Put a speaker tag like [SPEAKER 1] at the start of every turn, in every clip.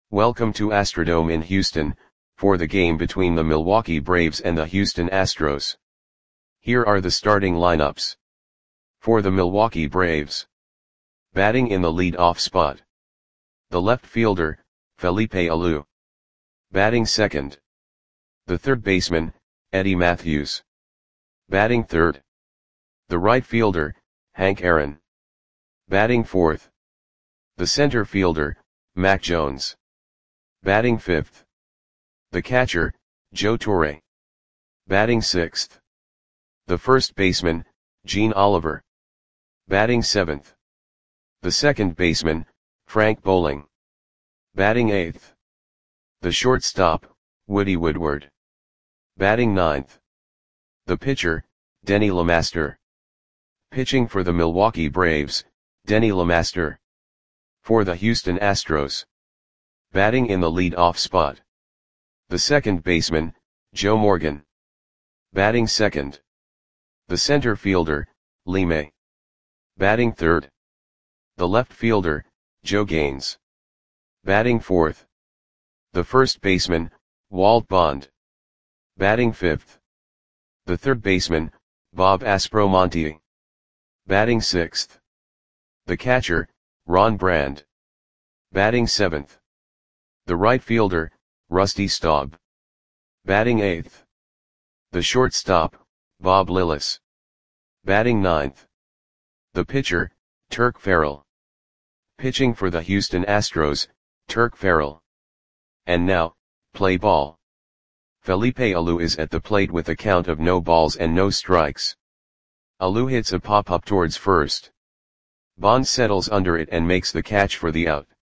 [SPEAKER 1] Welcome to Astrodome in Houston, for the game between the Milwaukee Braves and the Houston Astros. Here are the starting lineups. For the Milwaukee Braves. Batting in the lead-off spot. The left fielder, Felipe Alou. Batting second. The third baseman, Eddie Mathews. Batting third. The right fielder, Hank Aaron. Batting fourth. The center fielder, Mac Jones. Batting fifth. The catcher, Joe Torre. Batting sixth. The first baseman, Gene Oliver. Batting seventh. The second baseman, Frank Bowling. Batting eighth. The shortstop, Woody Woodward. Batting ninth. The pitcher, Denny LeMaster. Pitching for the Milwaukee Braves, Denny LeMaster. For the Houston Astros. Batting in the lead-off spot. The second baseman, Joe Morgan. Batting second. The center fielder, Lee May. Batting third. The left fielder, Joe Gaines. Batting fourth. The first baseman, Walt Bond. Batting fifth. The third baseman, Bob Aspromonte. Batting sixth. The catcher, Ron Brand. Batting seventh. The right fielder, Rusty Staub. Batting eighth. The shortstop, Bob Lillis. Batting ninth. The pitcher, Turk Farrell. Pitching for the Houston Astros, Turk Farrell. And now, play ball. Felipe Alou is at the plate with a count of no balls and no strikes. Alou hits a pop-up towards first. Bond settles under it and makes the catch for the out.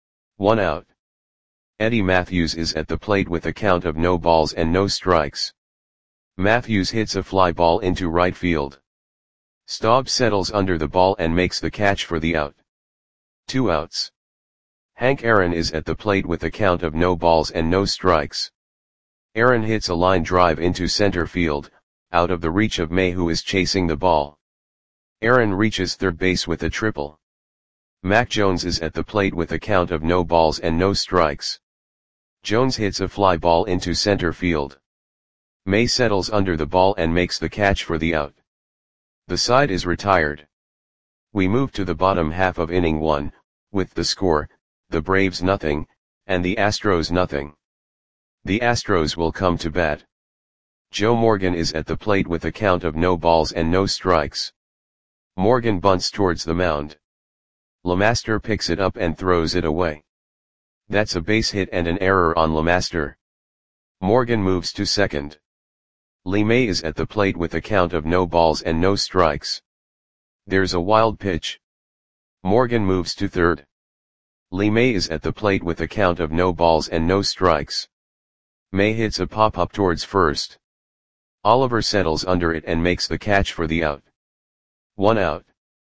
[SPEAKER 1] 1 out. Eddie Mathews is at the plate with a count of no balls and no strikes. Mathews hits a fly ball into right field. Staub settles under the ball and makes the catch for the out. 2 outs. Hank Aaron is at the plate with a count of no balls and no strikes. Aaron hits a line drive into center field, out of the reach of May, who is chasing the ball. Aaron reaches third base with a triple. Mac Jones is at the plate with a count of no balls and no strikes. Jones hits a fly ball into center field. May settles under the ball and makes the catch for the out. The side is retired. We move to the bottom half of inning 1, with the score, the Braves nothing, and the Astros nothing. The Astros will come to bat. Joe Morgan is at the plate with a count of no balls and no strikes. Morgan bunts towards the mound. LeMaster picks it up and throws it away. That's a base hit and an error on LeMaster. Morgan moves to second. Lee May is at the plate with a count of no balls and no strikes. There's a wild pitch. Morgan moves to third. Lee May is at the plate with a count of no balls and no strikes. May hits a pop-up towards first. Oliver settles under it and makes the catch for the out. 1 out.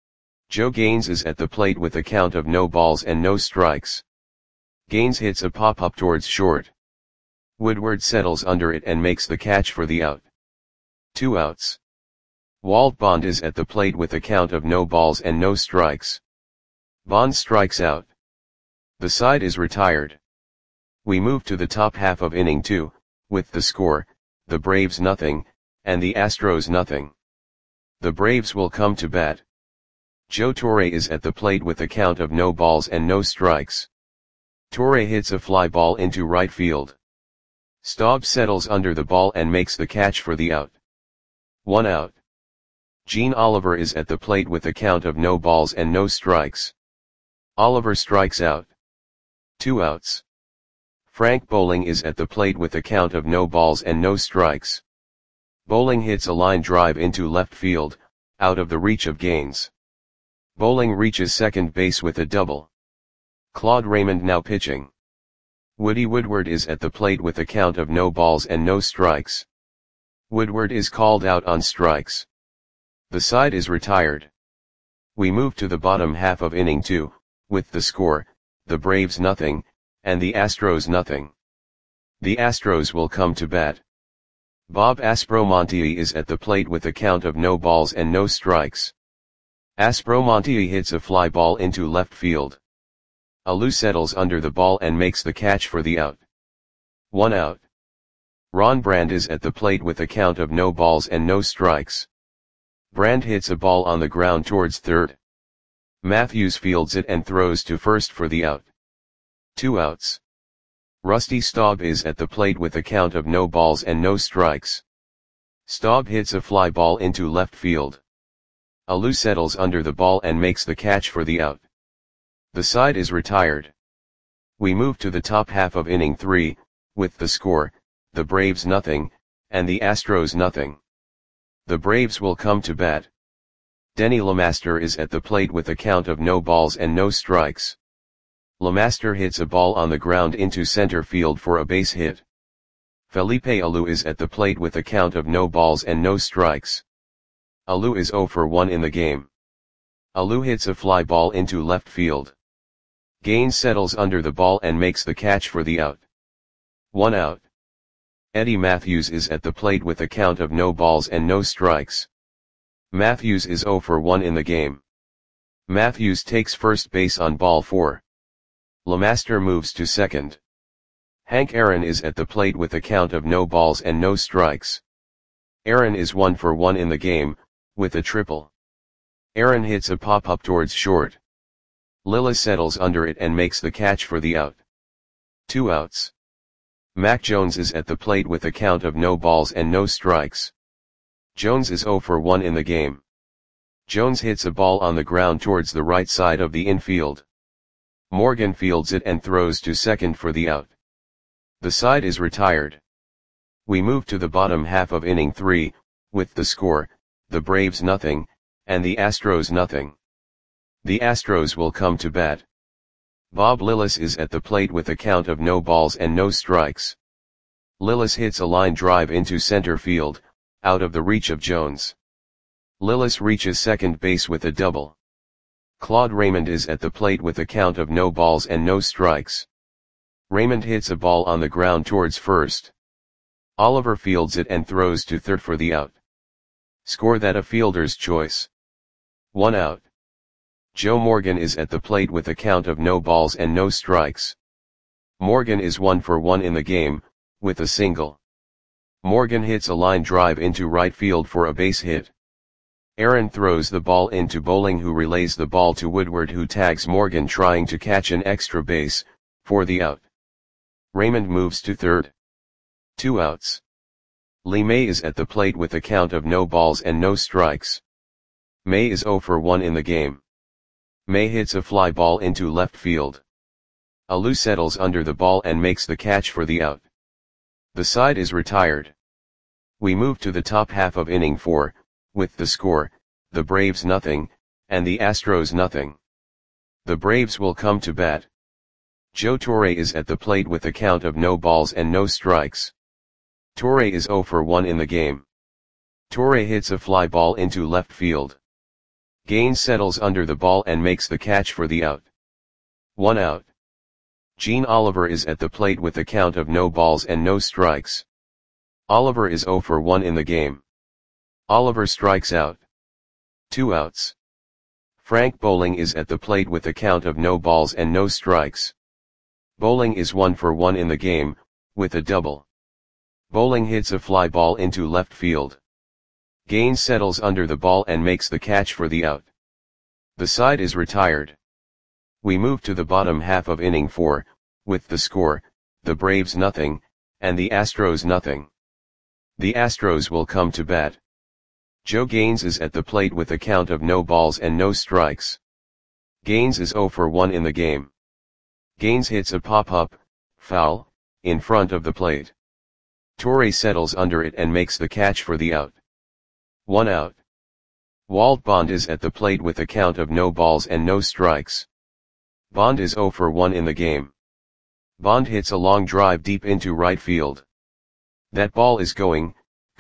[SPEAKER 1] Joe Gaines is at the plate with a count of no balls and no strikes. Gaines hits a pop-up towards short. Woodward settles under it and makes the catch for the out. 2 outs. Walt Bond is at the plate with a count of no balls and no strikes. Bond strikes out. The side is retired. We move to the top half of inning 2, with the score, the Braves nothing, and the Astros nothing. The Braves will come to bat. Joe Torre is at the plate with a count of no balls and no strikes. Torre hits a fly ball into right field. Staub settles under the ball and makes the catch for the out. 1 out. Gene Oliver is at the plate with a count of no balls and no strikes. Oliver strikes out. 2 outs. Frank Bowling is at the plate with a count of no balls and no strikes. Bowling hits a line drive into left field, out of the reach of Gaines. Bowling reaches second base with a double. Claude Raymond now pitching. Woody Woodward is at the plate with a count of no balls and no strikes. Woodward is called out on strikes. The side is retired. We move to the bottom half of inning 2, with the score, the Braves nothing, and the Astros nothing. The Astros will come to bat. Bob Aspromonte is at the plate with a count of no balls and no strikes. Aspromonte hits a fly ball into left field. Alou settles under the ball and makes the catch for the out. 1 out. Ron Brand is at the plate with a count of no balls and no strikes. Brand hits a ball on the ground towards third. Matthews fields it and throws to first for the out. 2 outs. Rusty Staub is at the plate with a count of no balls and no strikes. Staub hits a fly ball into left field. Alou settles under the ball and makes the catch for the out. The side is retired. We move to the top half of inning 3, with the score, the Braves nothing, and the Astros nothing. The Braves will come to bat. Denny LeMaster is at the plate with a count of no balls and no strikes. LeMaster hits a ball on the ground into center field for a base hit. Felipe Alou is at the plate with a count of no balls and no strikes. Alou is 0 for 1 in the game. Alou hits a fly ball into left field. Gaines settles under the ball and makes the catch for the out. 1 out. Eddie Matthews is at the plate with a count of no balls and no strikes. Matthews is 0 for 1 in the game. Matthews takes first base on ball 4. LeMaster moves to second. Hank Aaron is at the plate with a count of no balls and no strikes. Aaron is 1 for 1 in the game, with a triple. Aaron hits a pop-up towards short. Lillis settles under it and makes the catch for the out. 2 outs. Mac Jones is at the plate with a count of no balls and no strikes. Jones is 0 for 1 in the game. Jones hits a ball on the ground towards the right side of the infield. Morgan fields it and throws to second for the out. The side is retired. We move to the bottom half of inning 3, with the score, the Braves nothing, and the Astros nothing. The Astros will come to bat. Bob Lillis is at the plate with a count of no balls and no strikes. Lillis hits a line drive into center field, out of the reach of Jones. Lillis reaches second base with a double. Claude Raymond is at the plate with a count of no balls and no strikes. Raymond hits a ball on the ground towards first. Oliver fields it and throws to third for the out. Score that a fielder's choice. 1 out. Joe Morgan is at the plate with a count of no balls and no strikes. Morgan is 1 for 1 in the game, with a single. Morgan hits a line drive into right field for a base hit. Aaron throws the ball into Bowling, who relays the ball to Woodward, who tags Morgan trying to catch an extra base, for the out. Raymond moves to third. 2 outs. Lee May is at the plate with a count of no balls and no strikes. May is 0 for 1 in the game. May hits a fly ball into left field. Alou settles under the ball and makes the catch for the out. The side is retired. We move to the top half of inning 4, with the score, the Braves nothing, and the Astros nothing. The Braves will come to bat. Joe Torre is at the plate with a count of no balls and no strikes. Torre is 0 for 1 in the game. Torre hits a fly ball into left field. Gaines settles under the ball and makes the catch for the out. 1 out. Gene Oliver is at the plate with a count of no balls and no strikes. Oliver is 0 for 1 in the game. Oliver strikes out. 2 outs. Frank Bowling is at the plate with a count of no balls and no strikes. Bowling is 1 for 1 in the game, with a double. Bowling hits a fly ball into left field. Gaines settles under the ball and makes the catch for the out. The side is retired. We move to the bottom half of inning 4, with the score, the Braves nothing, and the Astros nothing. The Astros will come to bat. Joe Gaines is at the plate with a count of no balls and no strikes. Gaines is 0 for 1 in the game. Gaines hits a pop-up, foul, in front of the plate. Torre settles under it and makes the catch for the out. 1 out. Walt Bond is at the plate with a count of no balls and no strikes. Bond is 0 for 1 in the game. Bond hits a long drive deep into right field. That ball is gone.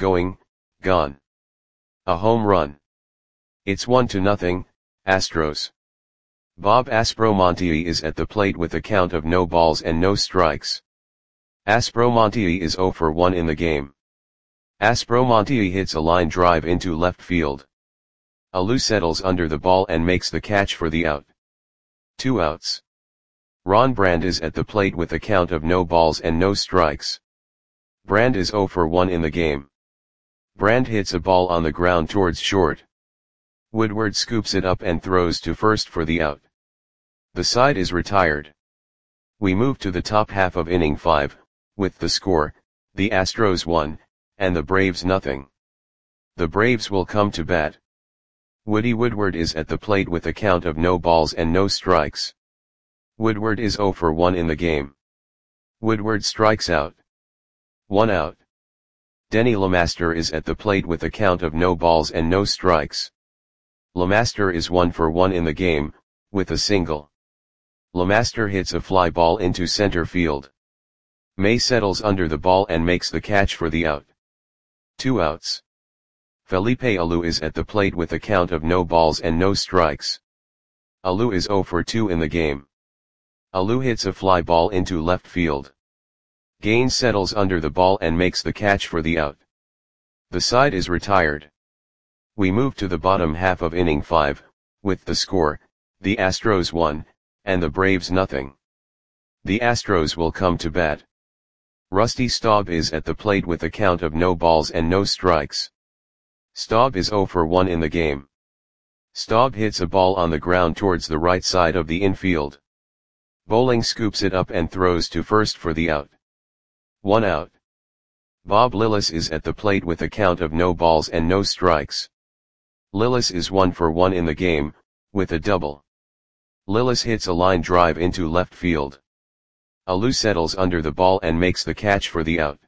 [SPEAKER 1] A home run. It's 1-0, Astros. Bob Aspromonte is at the plate with a count of no balls and no strikes. Aspromonte is 0 for 1 in the game. Aspromonte hits a line drive into left field. Alou settles under the ball and makes the catch for the out. 2 outs. Ron Brand is at the plate with a count of no balls and no strikes. Brand is 0 for 1 in the game. Brand hits a ball on the ground towards short. Woodward scoops it up and throws to first for the out. The side is retired. We move to the top half of inning 5, with the score, the Astros 1, and the Braves nothing. The Braves will come to bat. Woody Woodward is at the plate with a count of no balls and no strikes. Woodward is 0 for 1 in the game. Woodward strikes out. 1 out. Denny LeMaster is at the plate with a count of no balls and no strikes. LeMaster is 1 for 1 in the game, with a single. LeMaster hits a fly ball into center field. May settles under the ball and makes the catch for the out. 2 outs. Felipe Alou is at the plate with a count of no balls and no strikes. Alou is 0 for 2 in the game. Alou hits a fly ball into left field. Gaines settles under the ball and makes the catch for the out. The side is retired. We move to the bottom half of inning 5, with the score, the Astros 1, and the Braves nothing. The Astros will come to bat. Rusty Staub is at the plate with a count of no balls and no strikes. Staub is 0 for 1 in the game. Staub hits a ball on the ground towards the right side of the infield. Bowling scoops it up and throws to first for the out. 1 out. Bob Lillis is at the plate with a count of no balls and no strikes. Lillis is 1 for 1 in the game, with a double. Lillis hits a line drive into left field. Alou settles under the ball and makes the catch for the out.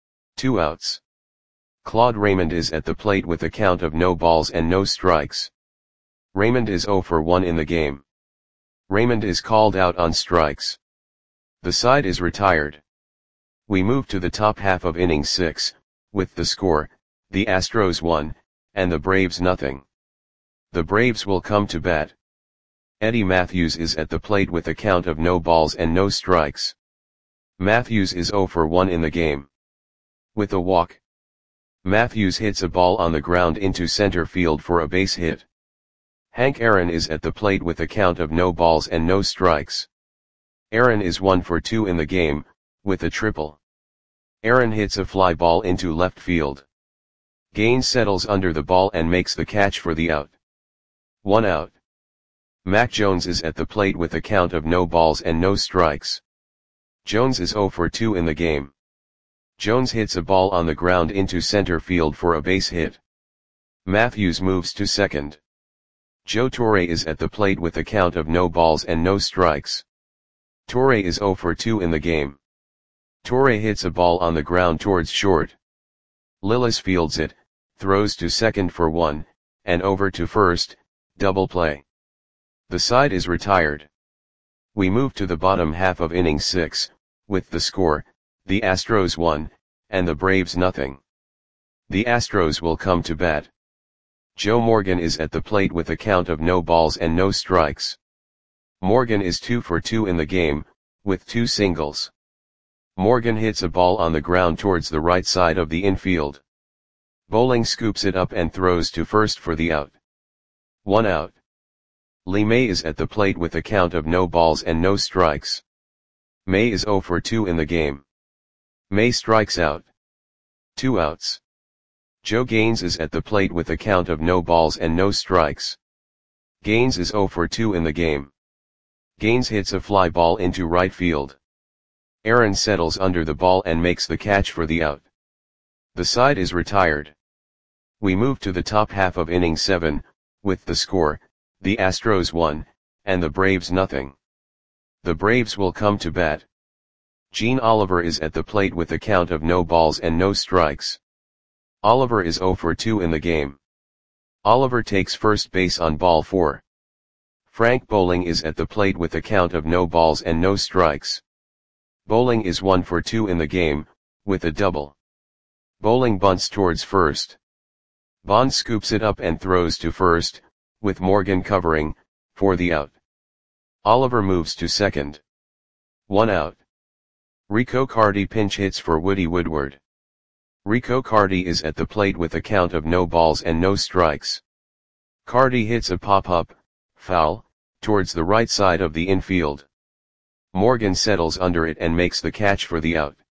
[SPEAKER 1] 2 outs. Claude Raymond is at the plate with a count of no balls and no strikes. Raymond is 0 for 1 in the game. Raymond is called out on strikes. The side is retired. We move to the top half of inning 6, with the score, the Astros 1, and the Braves nothing. The Braves will come to bat. Eddie Matthews is at the plate with a count of no balls and no strikes. Matthews is 0 for 1 in the game. With a walk. Matthews hits a ball on the ground into center field for a base hit. Hank Aaron is at the plate with a count of no balls and no strikes. Aaron is 1 for 2 in the game, with a triple. Aaron hits a fly ball into left field. Gaines settles under the ball and makes the catch for the out. 1 out. Mac Jones is at the plate with a count of no balls and no strikes. Jones is 0 for 2 in the game. Jones hits a ball on the ground into center field for a base hit. Matthews moves to second. Joe Torre is at the plate with a count of no balls and no strikes. Torre is 0 for 2 in the game. Torre hits a ball on the ground towards short. Lillis fields it, throws to second for 1, and over to first, double play. The side is retired. We move to the bottom half of inning 6, with the score, the Astros 1, and the Braves nothing. The Astros will come to bat. Joe Morgan is at the plate with a count of no balls and no strikes. Morgan is 2 for 2 in the game, with 2 singles. Morgan hits a ball on the ground towards the right side of the infield. Bowling scoops it up and throws to first for the out. 1 out. Lee May is at the plate with a count of no balls and no strikes. May is 0 for 2 in the game. May strikes out. 2 outs. Joe Gaines is at the plate with a count of no balls and no strikes. Gaines is 0 for 2 in the game. Gaines hits a fly ball into right field. Aaron settles under the ball and makes the catch for the out. The side is retired. We move to the top half of inning 7, with the score, the Astros 1, and the Braves nothing. The Braves will come to bat. Gene Oliver is at the plate with a count of no balls and no strikes. Oliver is 0 for 2 in the game. Oliver takes first base on ball 4. Frank Bowling is at the plate with a count of no balls and no strikes. Bowling is 1 for 2 in the game, with a double. Bowling bunts towards first. Bond scoops it up and throws to first, with Morgan covering, for the out. Oliver moves to second. 1 out. Rico Cardi pinch hits for Woody Woodward. Rico Cardi is at the plate with a count of no balls and no strikes. Cardi hits a pop-up, foul, towards the right side of the infield. Morgan settles under it and makes the catch for the out.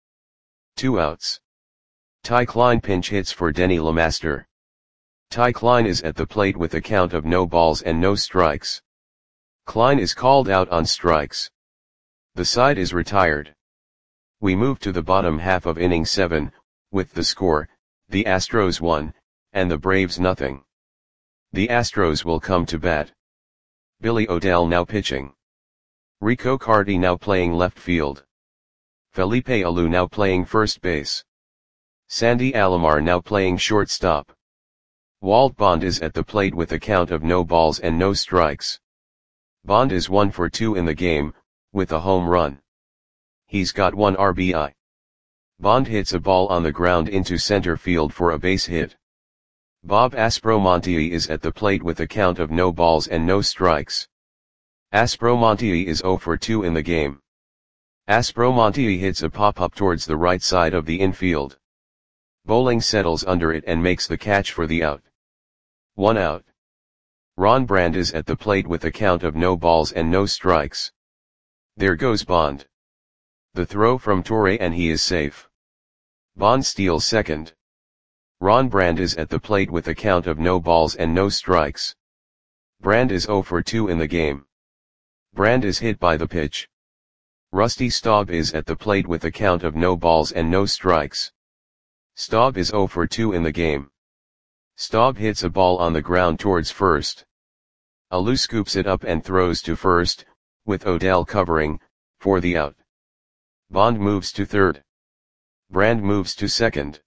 [SPEAKER 1] 2 outs. Ty Klein pinch hits for Denny Lemaster. Ty Klein is at the plate with a count of no balls and no strikes. Klein is called out on strikes. The side is retired. We move to the bottom half of inning 7, with the score, the Astros 1, and the Braves nothing. The Astros will come to bat. Billy O'Dell now pitching. Rico Carty now playing left field. Felipe Alou now playing first base. Sandy Alomar now playing shortstop. Walt Bond is at the plate with a count of no balls and no strikes. Bond is 1 for 2 in the game, with a home run. He's got 1 RBI. Bond hits a ball on the ground into center field for a base hit. Bob Aspromonte is at the plate with a count of no balls and no strikes. Aspromonte is 0 for 2 in the game. Aspromonte hits a pop-up towards the right side of the infield. Bowling settles under it and makes the catch for the out. 1 out. Ron Brand is at the plate with a count of no balls and no strikes. There goes Bond. The throw from Torre and he is safe. Bond steals second. Ron Brand is at the plate with a count of no balls and no strikes. Brand is 0 for 2 in the game. Brand is hit by the pitch. Rusty Staub is at the plate with a count of no balls and no strikes. Staub is 0 for 2 in the game. Staub hits a ball on the ground towards first. Alou scoops it up and throws to first, with O'Dell covering, for the out. Bond moves to third. Brand moves to second.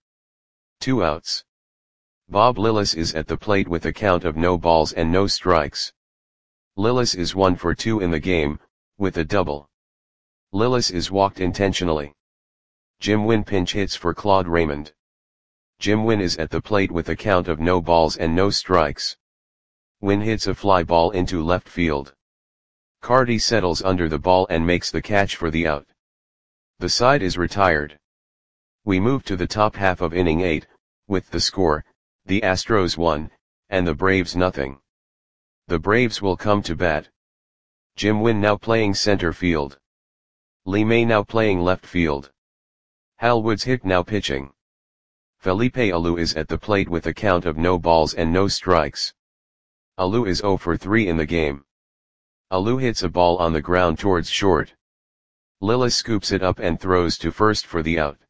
[SPEAKER 1] 2 outs. Bob Lillis is at the plate with a count of no balls and no strikes. Lillis is 1 for 2 in the game, with a double. Lillis is walked intentionally. Jim Wynn pinch hits for Claude Raymond. Jim Wynn is at the plate with a count of no balls and no strikes. Wynn hits a fly ball into left field. Carty settles under the ball and makes the catch for the out. The side is retired. We move to the top half of inning 8, with the score, the Astros 1, and the Braves nothing. The Braves will come to bat. Jim Wynn now playing center field. Lee May now playing left field. Hal Woods Hick now pitching. Felipe Alou is at the plate with a count of no balls and no strikes. Alou is 0 for 3 in the game. Alou hits a ball on the ground towards short. Lillis scoops it up and throws to first for the out.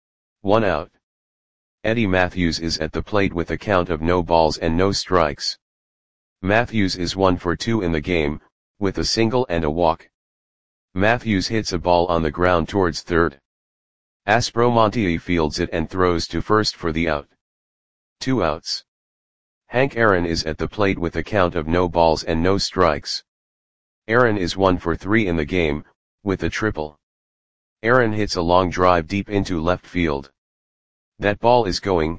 [SPEAKER 1] 1 out. Eddie Matthews is at the plate with a count of no balls and no strikes. Matthews is 1 for 2 in the game, with a single and a walk. Matthews hits a ball on the ground towards third. Aspromonte fields it and throws to first for the out. 2 outs. Hank Aaron is at the plate with a count of no balls and no strikes. Aaron is 1 for 3 in the game, with a triple. Aaron hits a long drive deep into left field. That ball is going,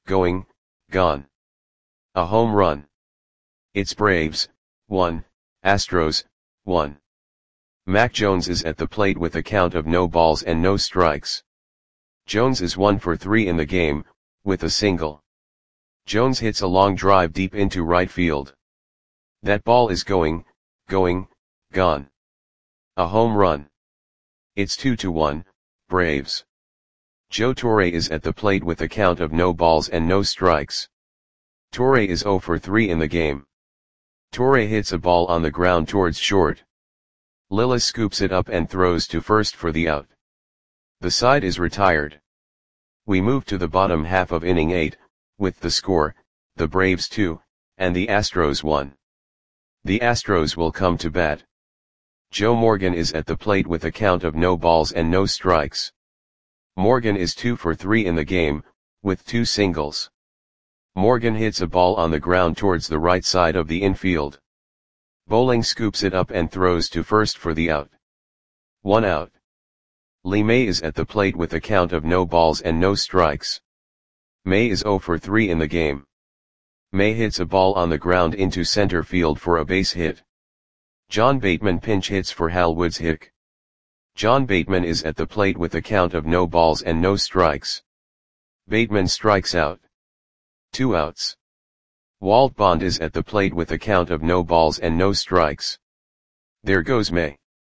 [SPEAKER 1] gone. A home run. It's Braves, 1, Astros, 1. Mac Jones is at the plate with a count of no balls and no strikes. Jones is 1 for 3 in the game, with a single. Jones hits a long drive deep into right field. That ball is going, gone. A home run. It's 2-1, Braves. Joe Torre is at the plate with a count of no balls and no strikes. Torre is 0 for 3 in the game. Torre hits a ball on the ground towards short. Lillis scoops it up and throws to first for the out. The side is retired. We move to the bottom half of inning 8, with the score, the Braves 2, and the Astros 1. The Astros will come to bat. Joe Morgan is at the plate with a count of no balls and no strikes. Morgan is 2 for 3 in the game, with 2 singles. Morgan hits a ball on the ground towards the right side of the infield. Bowling scoops it up and throws to first for the out. 1 out. Lee May is at the plate with a count of no balls and no strikes. May is 0 for 3 in the game. May hits a ball on the ground into center field for a base hit. John Bateman pinch hits for Hal Woods Hick. John Bateman is at the plate with a count of no balls and no strikes. Bateman strikes out. 2 outs. Walt Bond is at the plate with a count of no balls and no strikes. There goes May.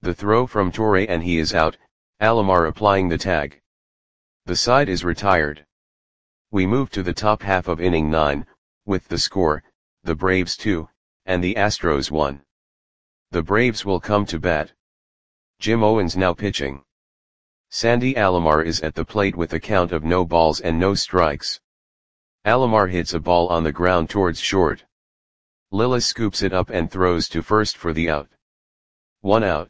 [SPEAKER 1] The throw from Torre and he is out, Alomar applying the tag. The side is retired. We move to the top half of inning 9, with the score, the Braves 2, and the Astros 1. The Braves will come to bat. Jim Owens now pitching. Sandy Alomar is at the plate with a count of no balls and no strikes. Alomar hits a ball on the ground towards short. Lillis scoops it up and throws to first for the out. 1 out.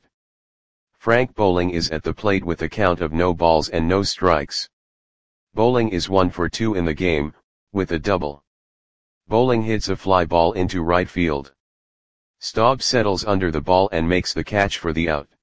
[SPEAKER 1] Frank Bowling is at the plate with a count of no balls and no strikes. Bowling is 1 for 2 in the game, with a double. Bowling hits a fly ball into right field. Staub settles under the ball and makes the catch for the out.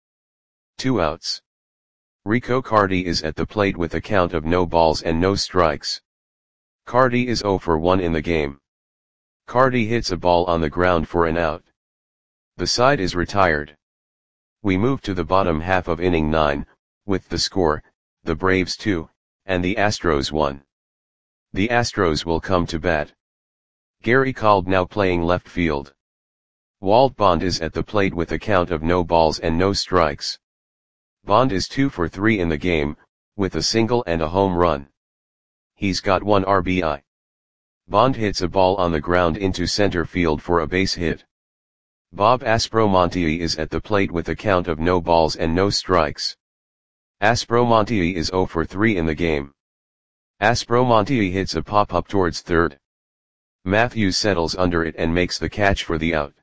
[SPEAKER 1] 2 outs. Rico Carty is at the plate with a count of no balls and no strikes. Carty is 0 for 1 in the game. Carty hits a ball on the ground for an out. The side is retired. We move to the bottom half of inning 9, with the score, the Braves 2, and the Astros 1. The Astros will come to bat. Gary Kolb now playing left field. Walt Bond is at the plate with a count of no balls and no strikes. Bond is 2 for 3 in the game, with a single and a home run. He's got 1 RBI. Bond hits a ball on the ground into center field for a base hit. Bob Aspromonte is at the plate with a count of no balls and no strikes. Aspromonte is 0 for 3 in the game. Aspromonte hits a pop-up towards third. Matthews settles under it and makes the catch for the out.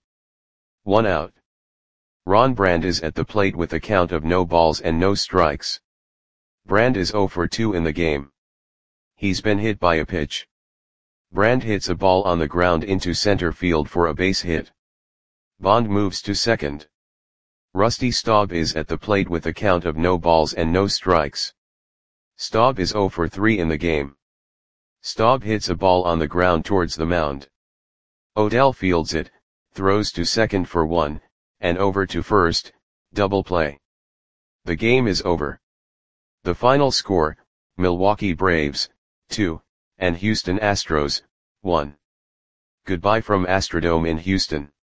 [SPEAKER 1] 1 out. Ron Brand is at the plate with a count of no balls and no strikes. Brand is 0 for 2 in the game. He's been hit by a pitch. Brand hits a ball on the ground into center field for a base hit. Bond moves to second. Rusty Staub is at the plate with a count of no balls and no strikes. Staub is 0 for 3 in the game. Staub hits a ball on the ground towards the mound. Odell fields it, throws to second for 1, and over to first, double play. The game is over. The final score, Milwaukee Braves, 2, and Houston Astros, 1. Goodbye from Astrodome in Houston.